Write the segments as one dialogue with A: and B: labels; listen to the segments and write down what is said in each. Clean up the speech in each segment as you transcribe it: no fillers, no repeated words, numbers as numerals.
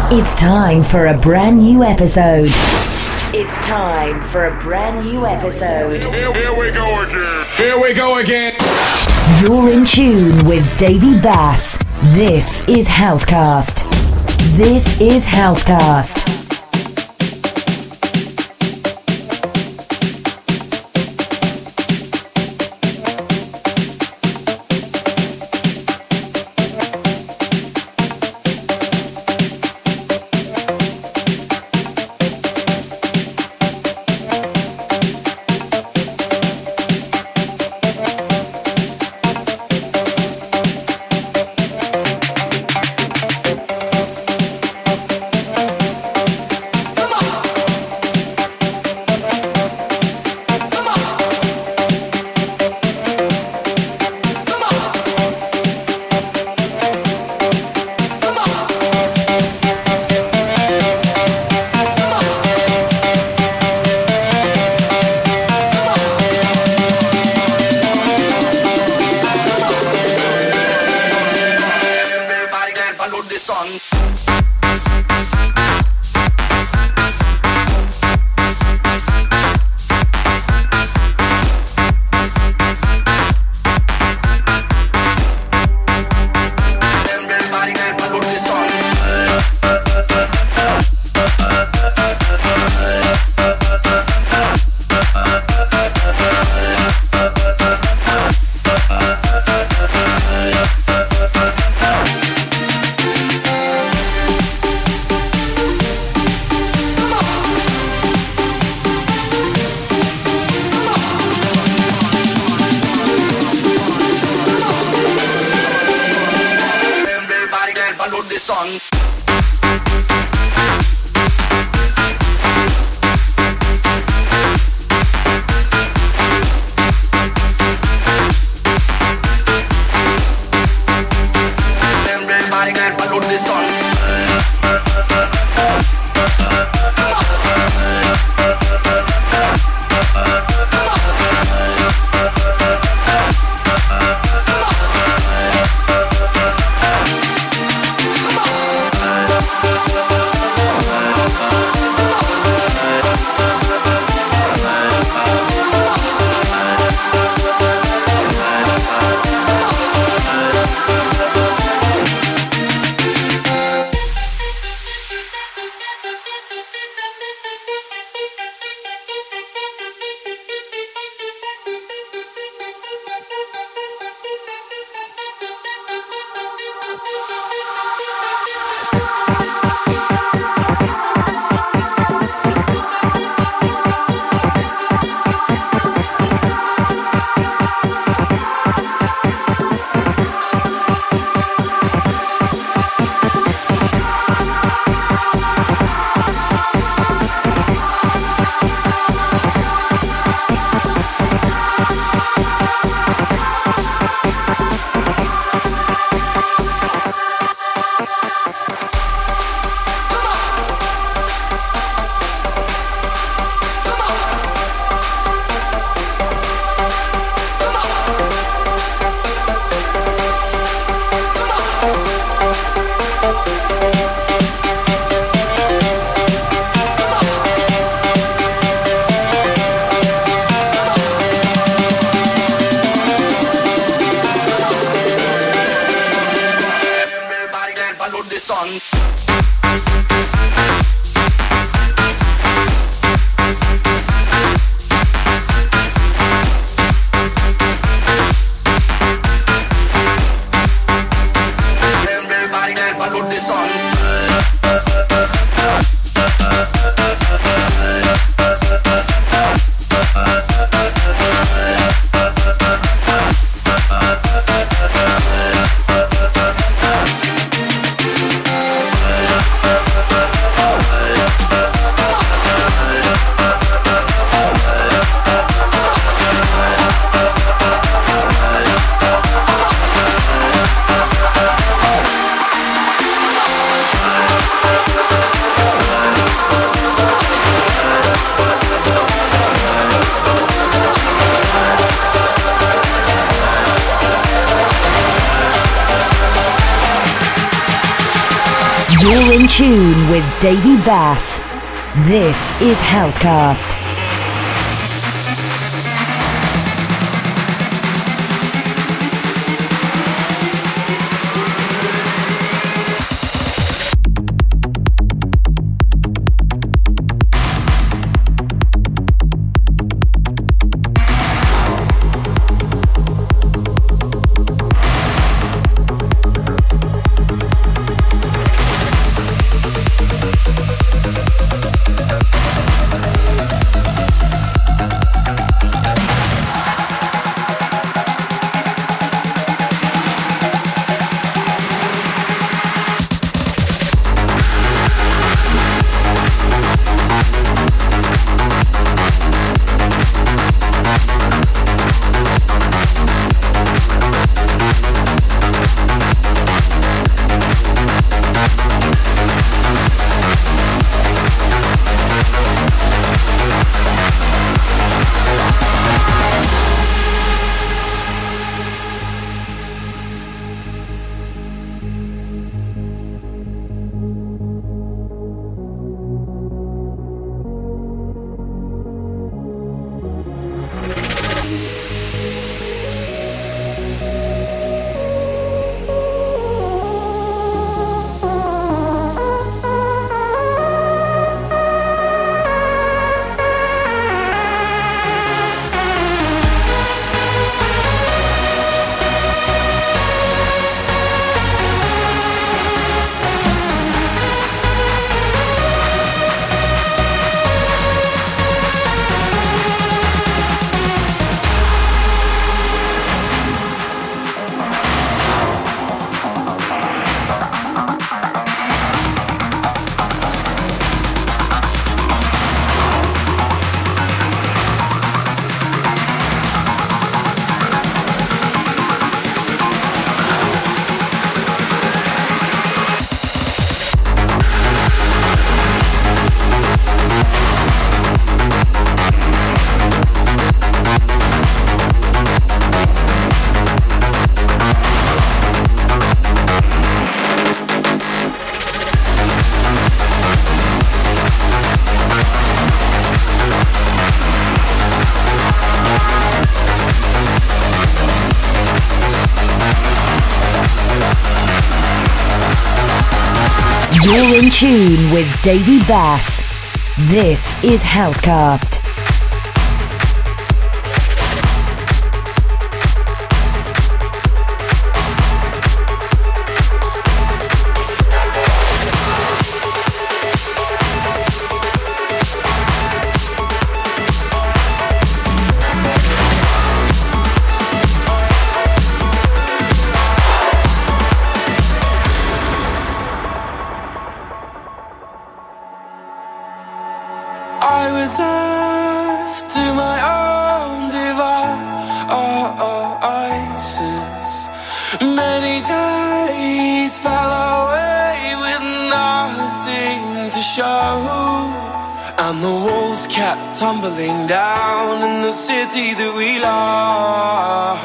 A: It's time for a brand new episode. It's time for a brand new episode.
B: Here we go again. Here we go again.
A: You're in tune with Davey Bass. This is Housecast. This is Housecast. You're in tune with Davey Bass. This is Housecast. You're in tune with Davey Bass. This is Housecast.
C: And the walls kept tumbling down in the city that we love.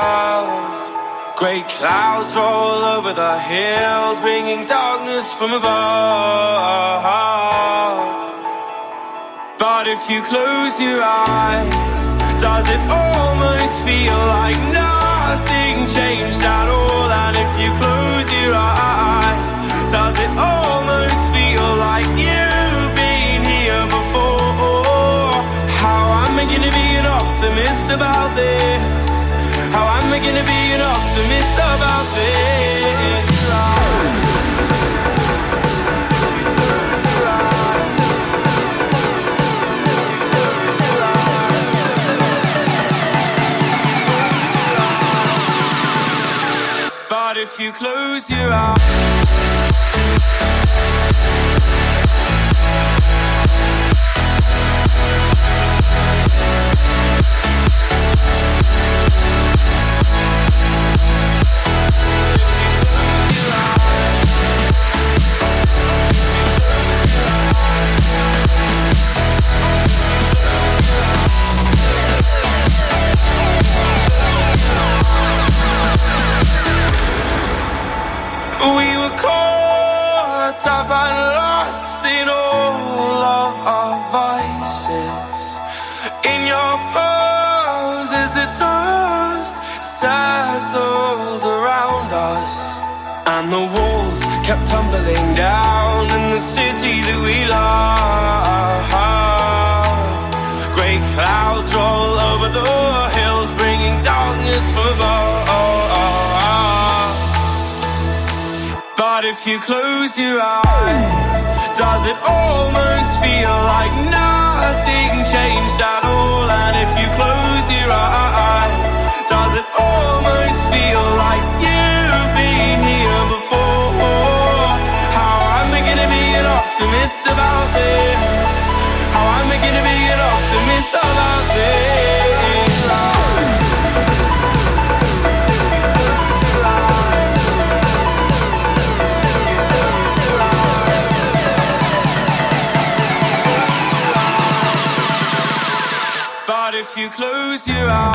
C: Great clouds roll over the hills, bringing darkness from above. But if you close your eyes, does it almost feel like nothing changed at all? And if you close your eyes, does it almost feel like you've been here before? How am I gonna be an optimist about this? How am I gonna be an optimist about this? But if you close your eyes, lost in all of our vices. In your pose as the dust settled around us, and the walls kept tumbling down in the city that we love. Great clouds roll over the hills, bringing darkness from above. But if you close your eyes, does it almost feel like nothing changed at all? And if you close your eyes, does it almost feel like you've been here before? How am I gonna be an optimist about this? How am I gonna be an optimist about this? But if you close your eyes,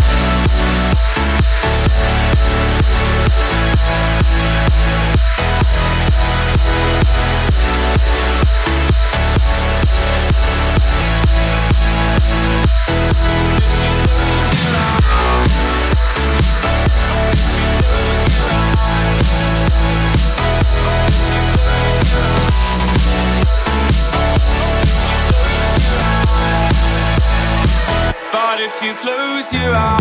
C: but if you close your eyes,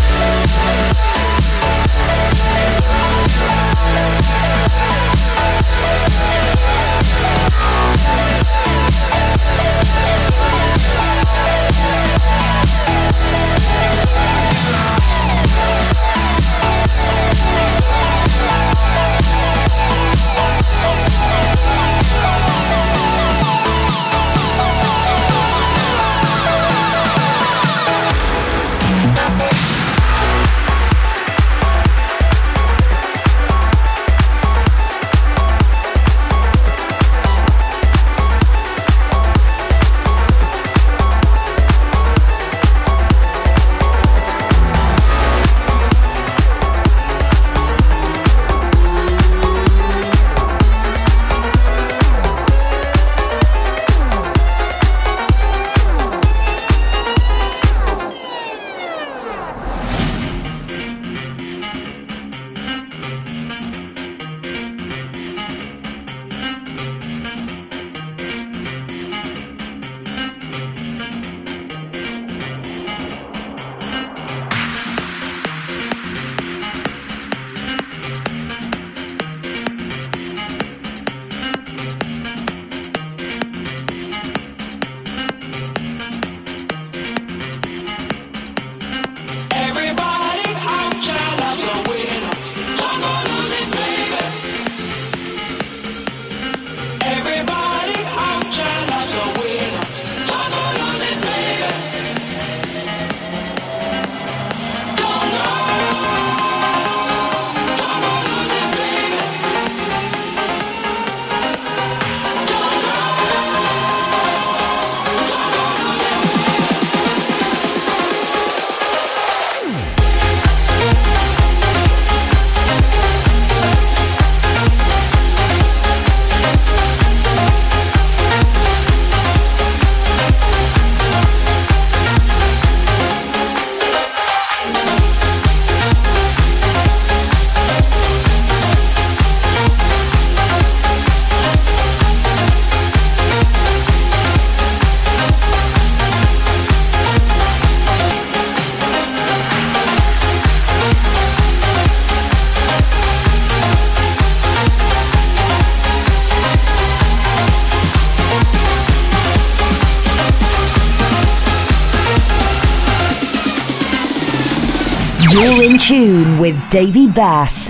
A: You're in tune with Davey Bass.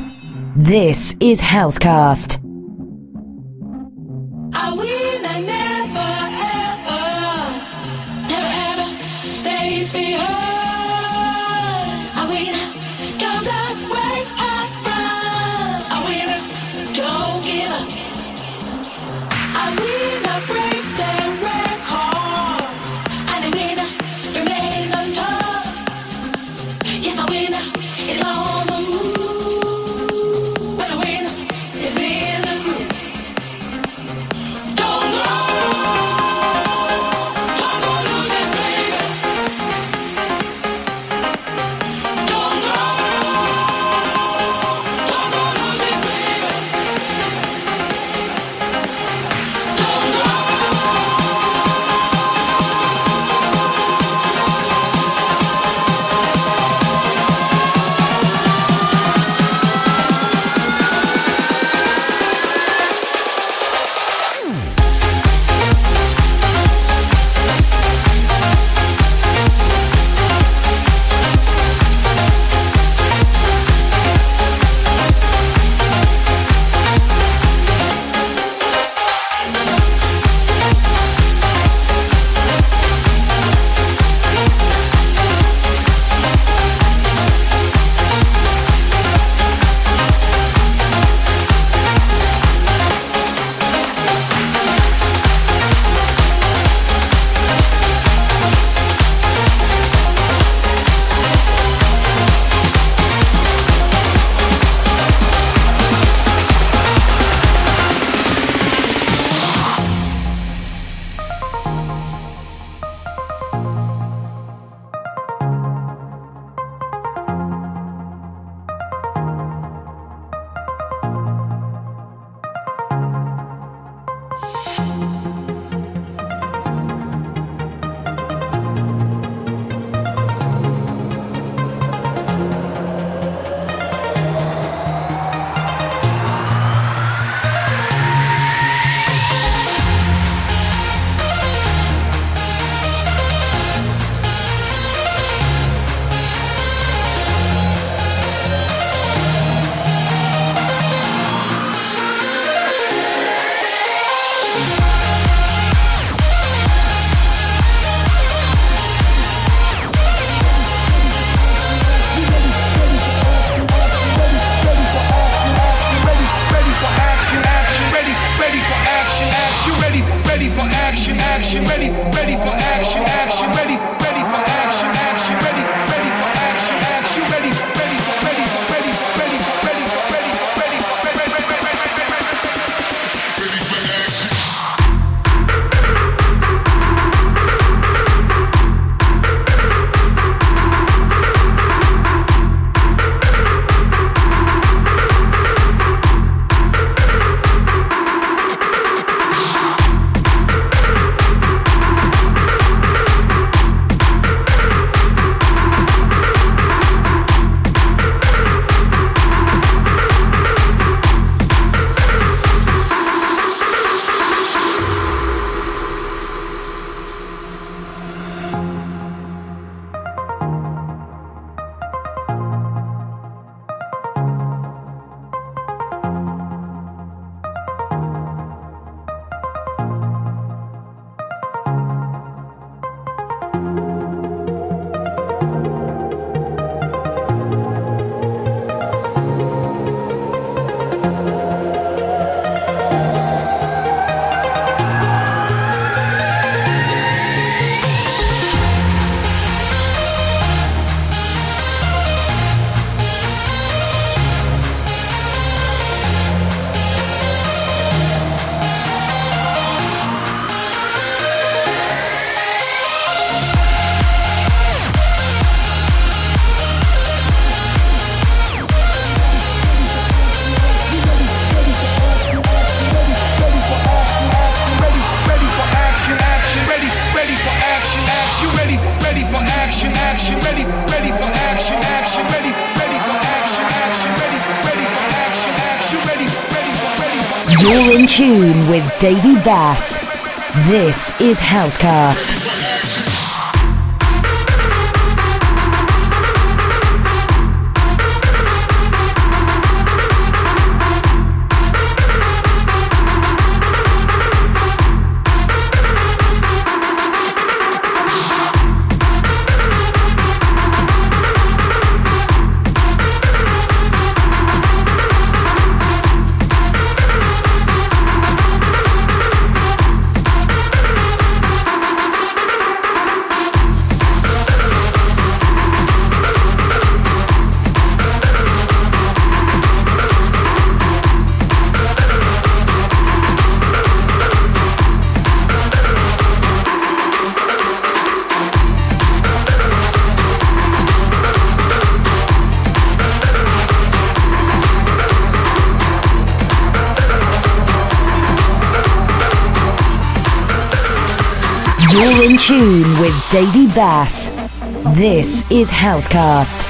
A: This is Housecast.
D: I will, I never, ever, never ever stays behind. I will, comes out way up front. I will, don't give up. I will, breaks their records. And the winner remains on top. Yes, I win. It's on the move. But the winner is in
A: You're in tune with Davey Bass. This is Housecast. You're in tune with Davey Bass. This is Housecast.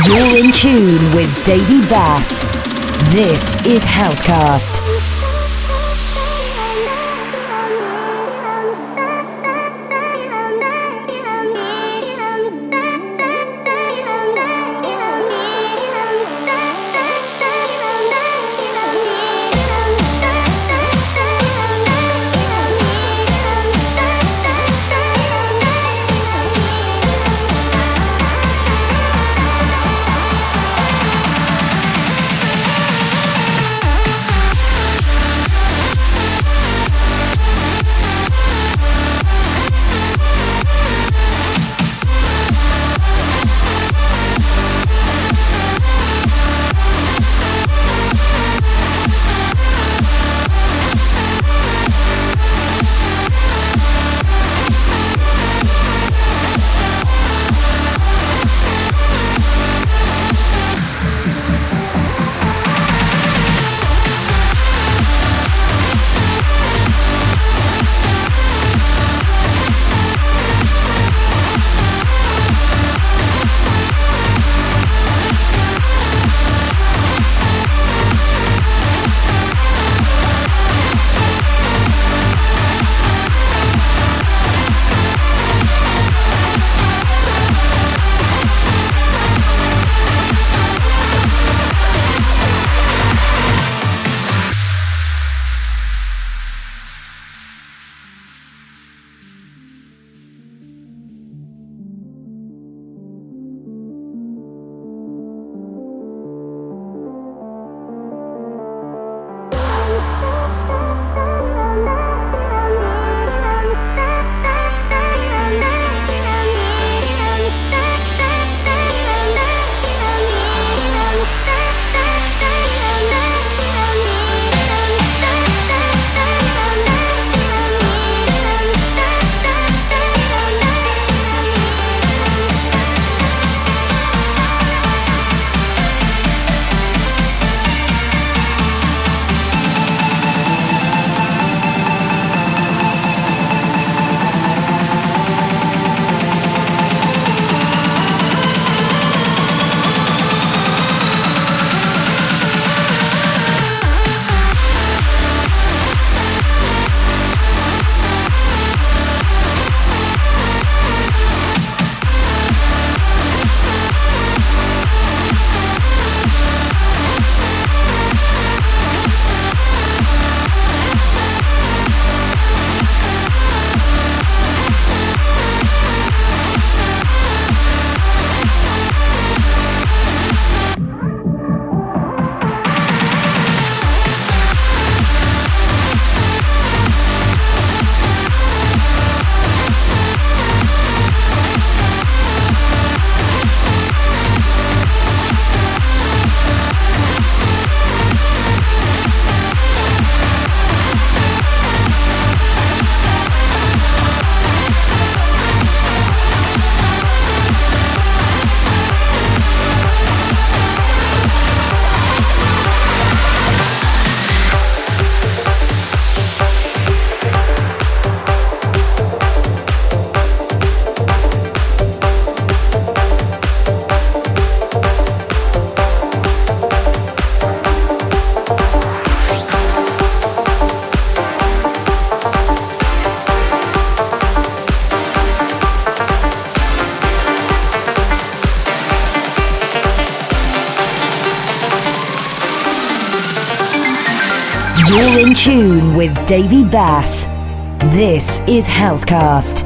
A: You're in tune with Davey Bass. This is Housecast. You're in tune with Davey Bass. This is Housecast.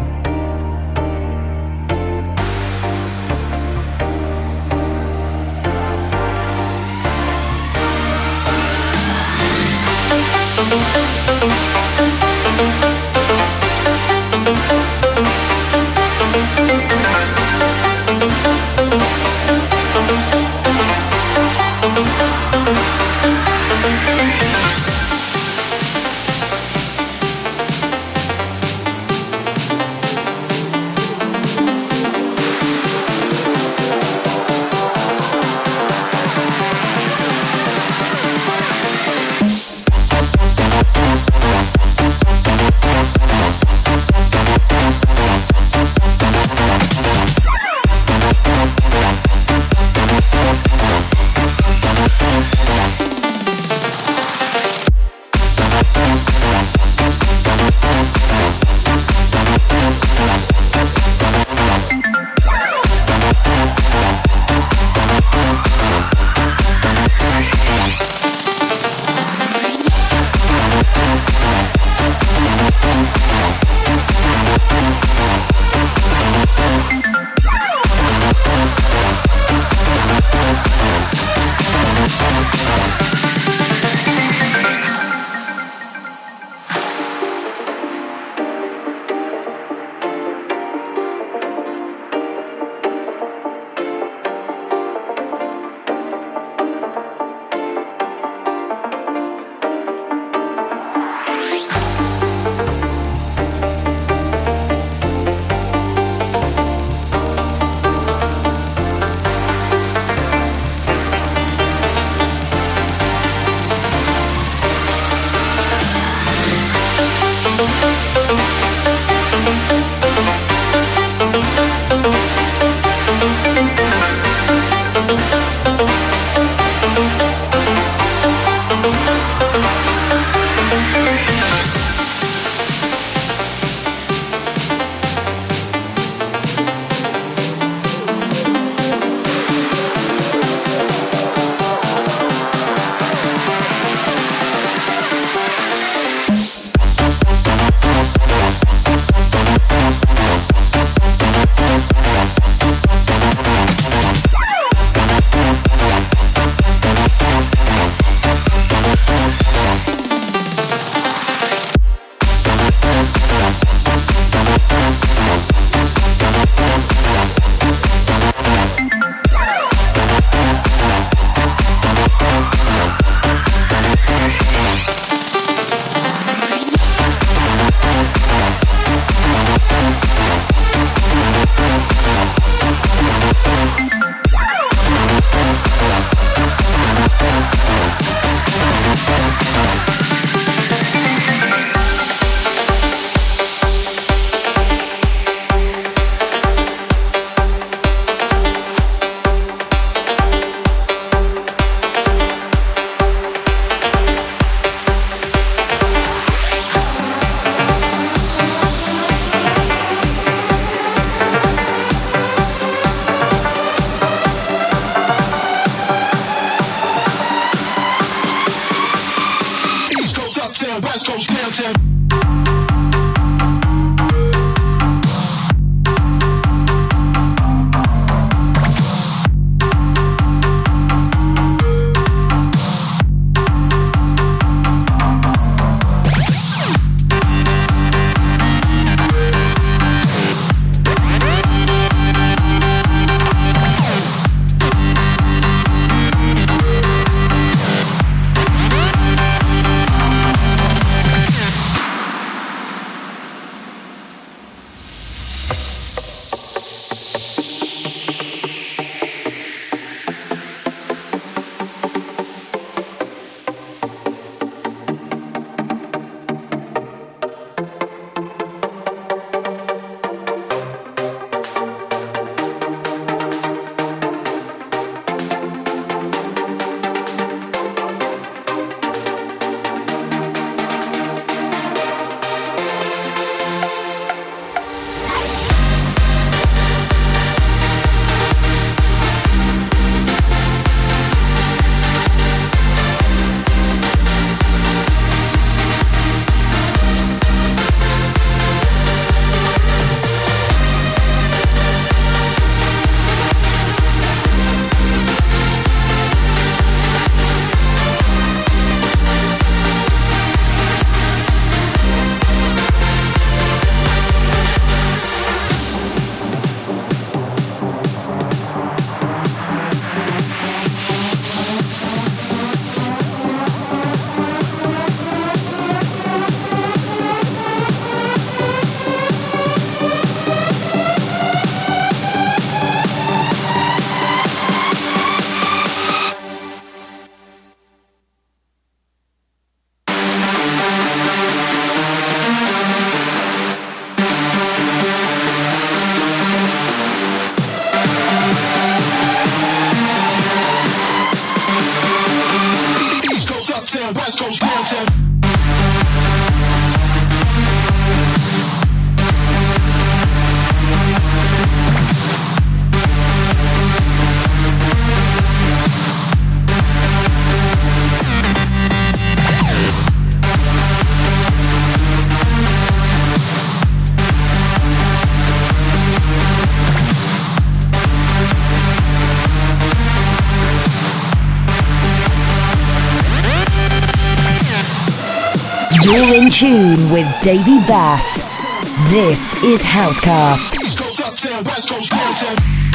A: You're in tune with Davey Bass. This is Housecast.
E: East Coast uptown, West Coast downtown.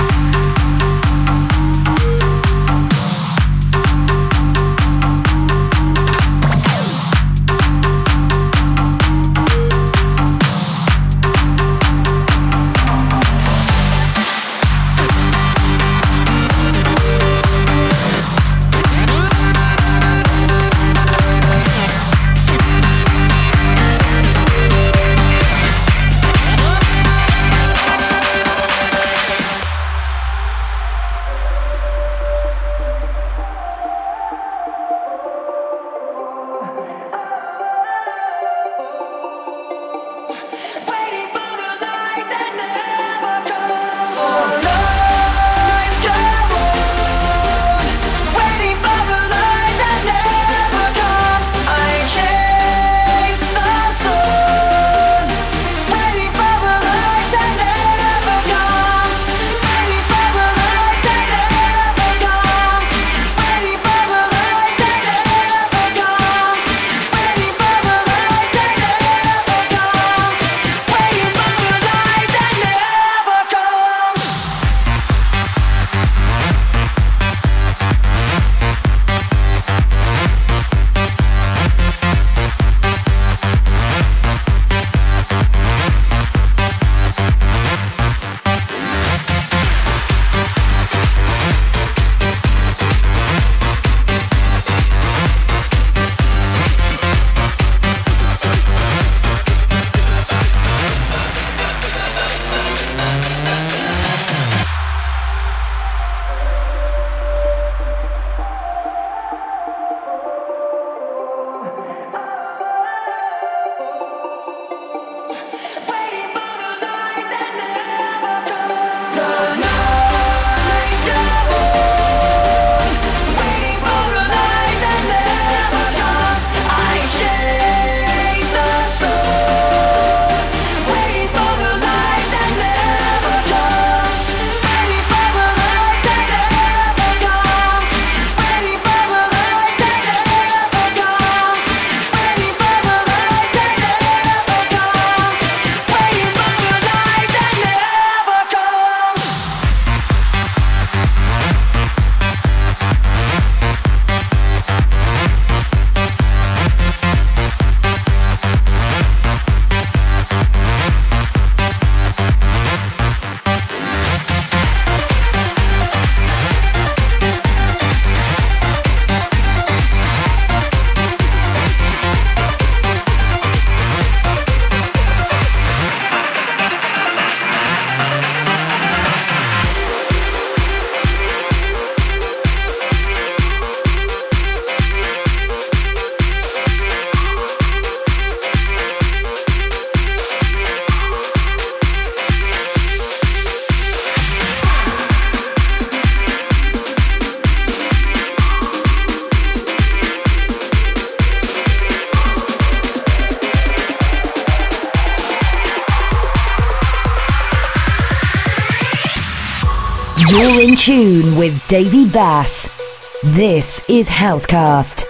A: You're in tune with Davey Bass. This is Housecast.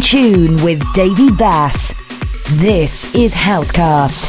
A: Tune with Davey Bass. This is Housecast.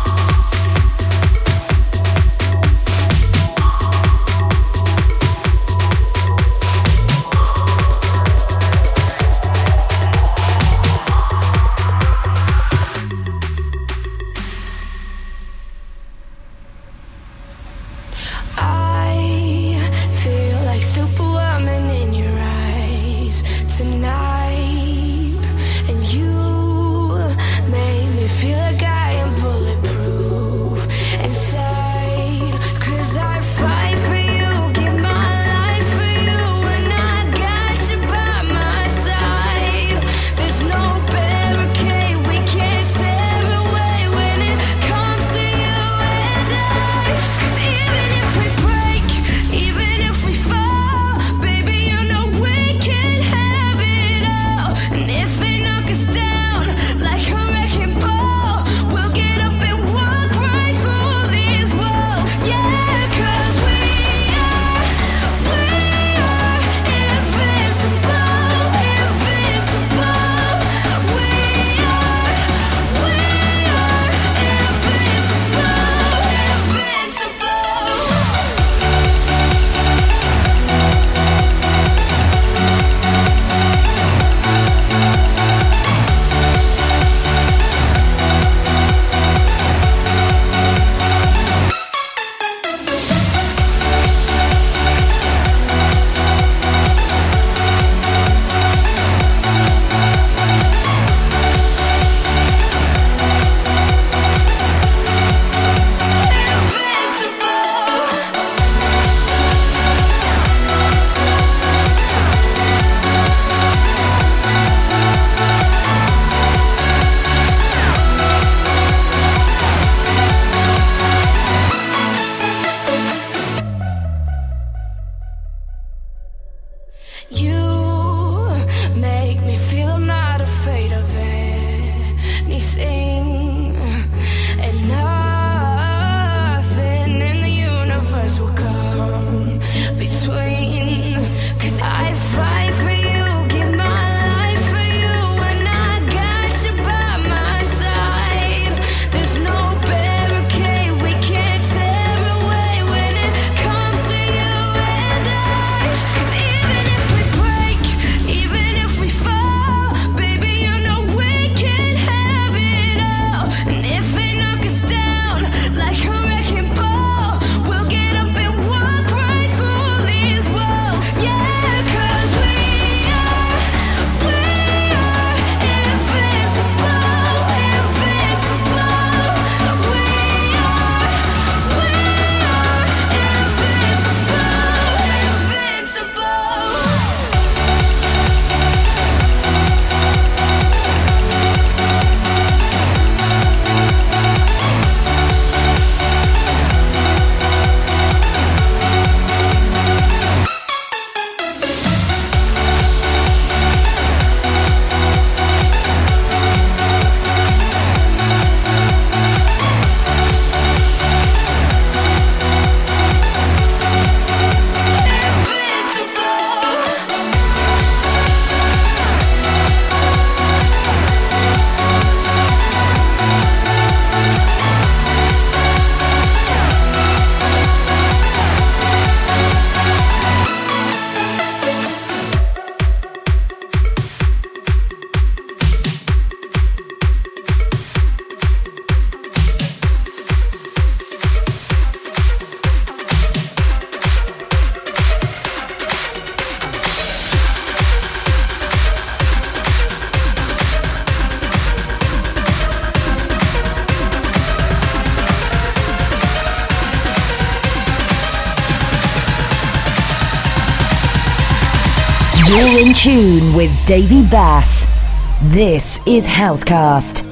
A: You're in tune with Davey Bass. This is Housecast.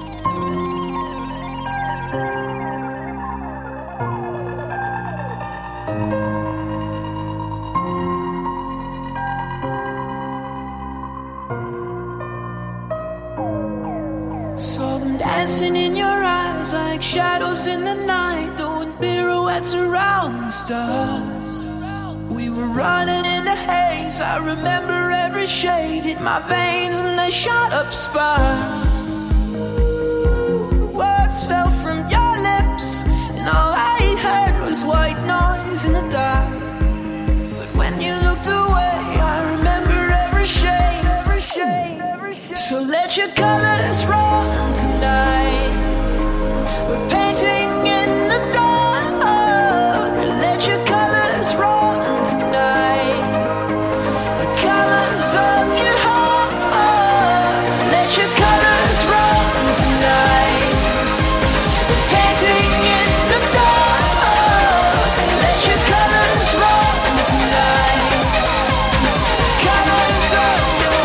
F: Saw them dancing in your eyes like shadows in the night, doing pirouettes around the stars. We were running in the haze, I remember every every shade hit my veins and they shot up sparks. Words fell from your lips and all I heard was white noise in the dark. But when you looked away, I remembered every shade, every shade, every shade. So let your colors run tonight. We're painting in the dark. Let your colors run tonight. The colors of your heart. Let your colors run tonight. We're painting in the dark. Let your colors run tonight. Colors of your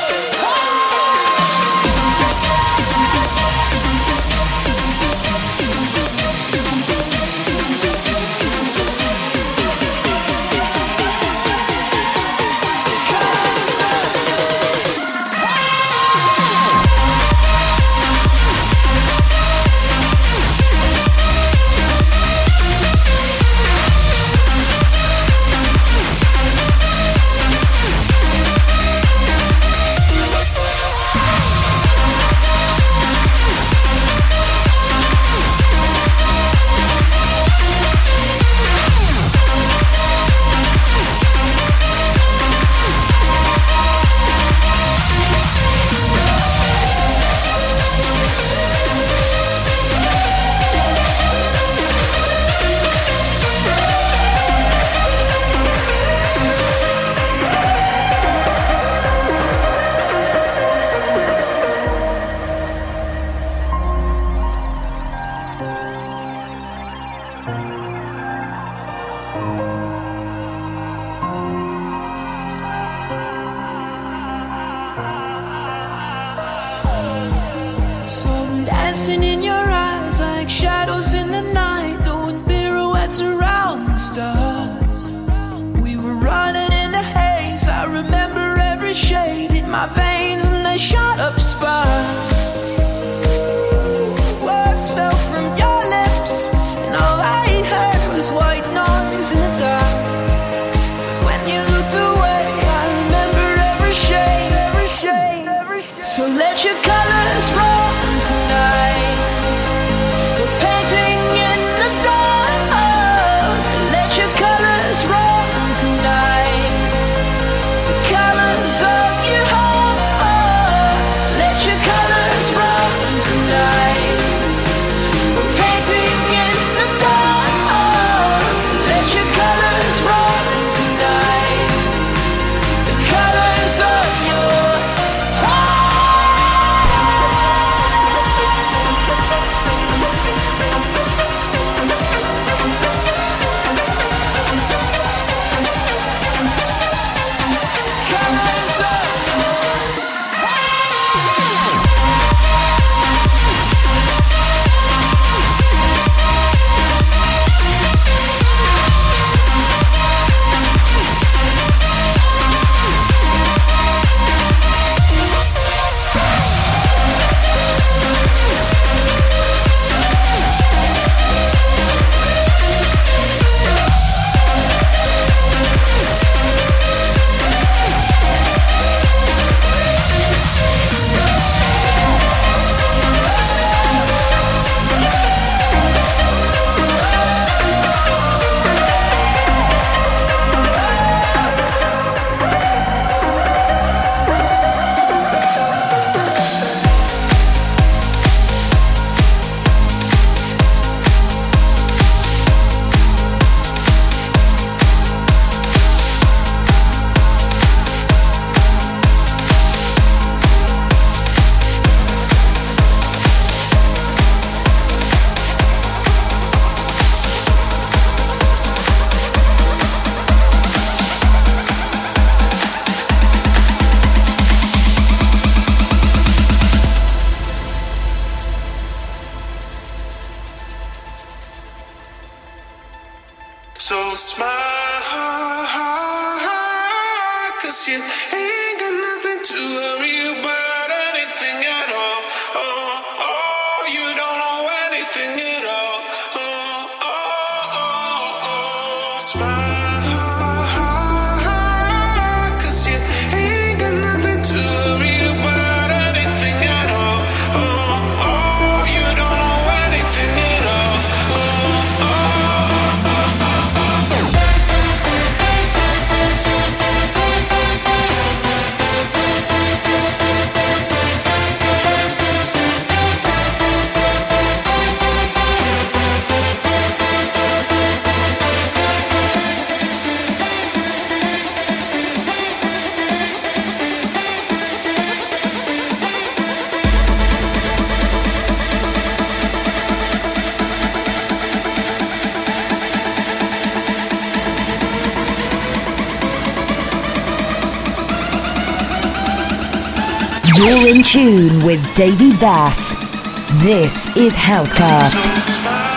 F: saw them dancing in your eyes like shadows in the night, doing pirouettes around the stars. We were running in the haze. I remember every shade hit my veins and they shot up sparks. Words fell from your lips and all I heard was white noise in the dark. When you looked away, I remember every shade, every shade, every shade. So let your colors run tonight. We're painting in the dark. Let your colors run tonight. The colors of your heart. Let your colors run tonight. We're painting in the dark. Let your colors run tonight. The colors of your colors of
E: So smile, 'cause you ain't got nothing to worry about, anything at all. Oh, oh, you don't know anything at all. Oh, oh, oh, oh. Smile, 'cause you ain't got
A: You're in tune with Davey Bass. This is Housecast.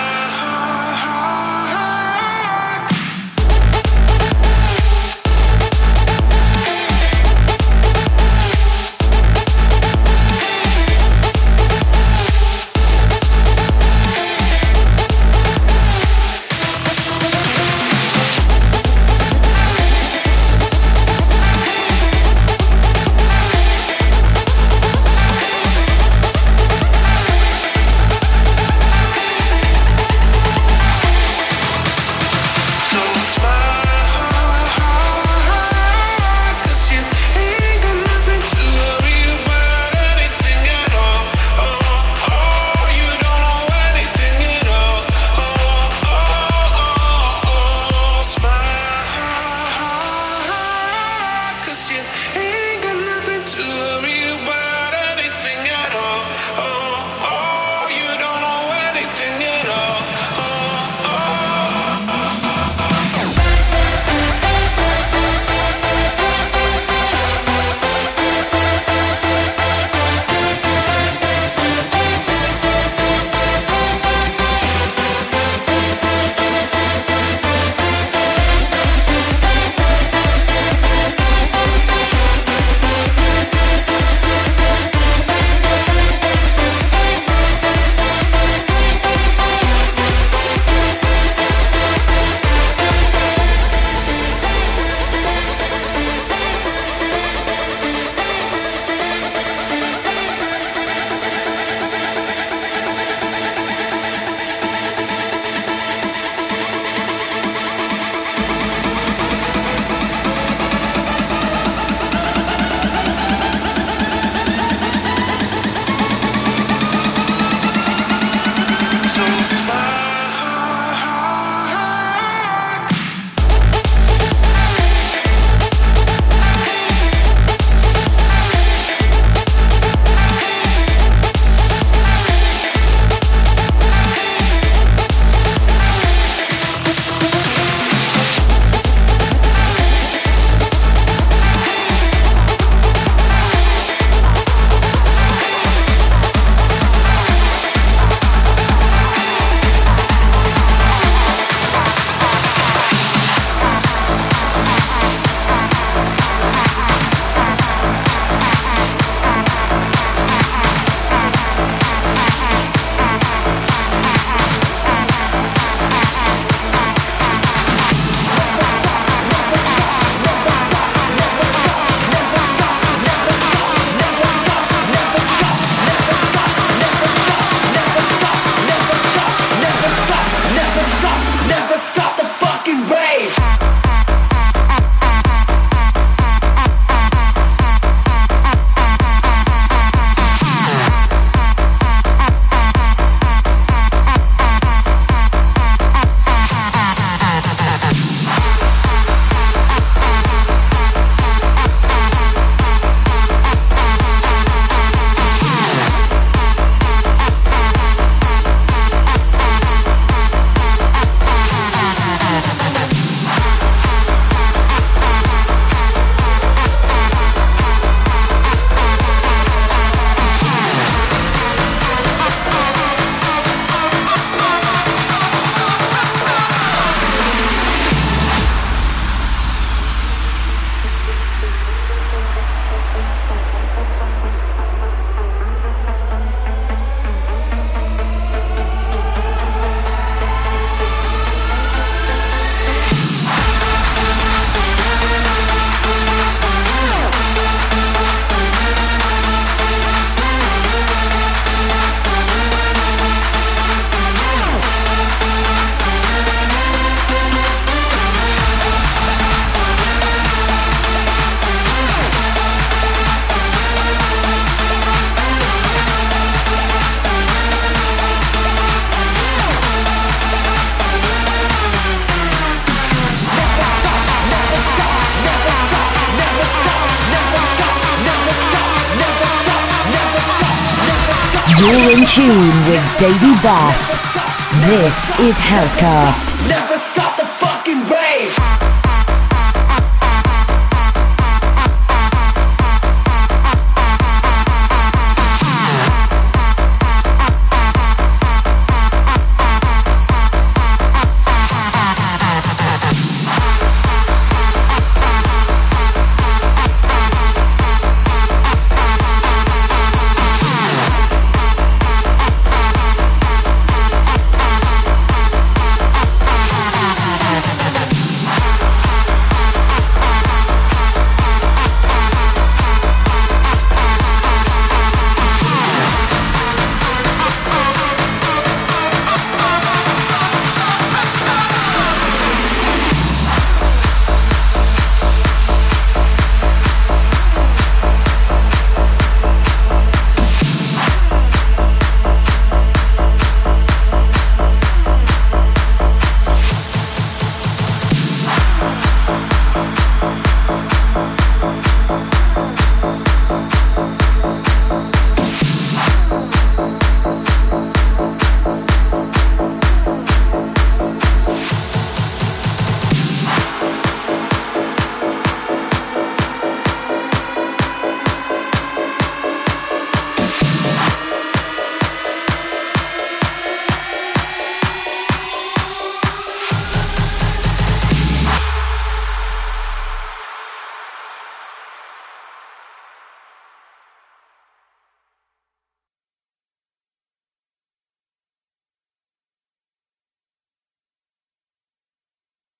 A: You're in tune with Davey Bass. This is Housecast.
F: Never stop.